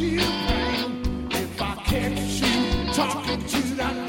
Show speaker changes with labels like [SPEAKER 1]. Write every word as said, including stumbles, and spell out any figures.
[SPEAKER 1] you pain if I catch you talking to that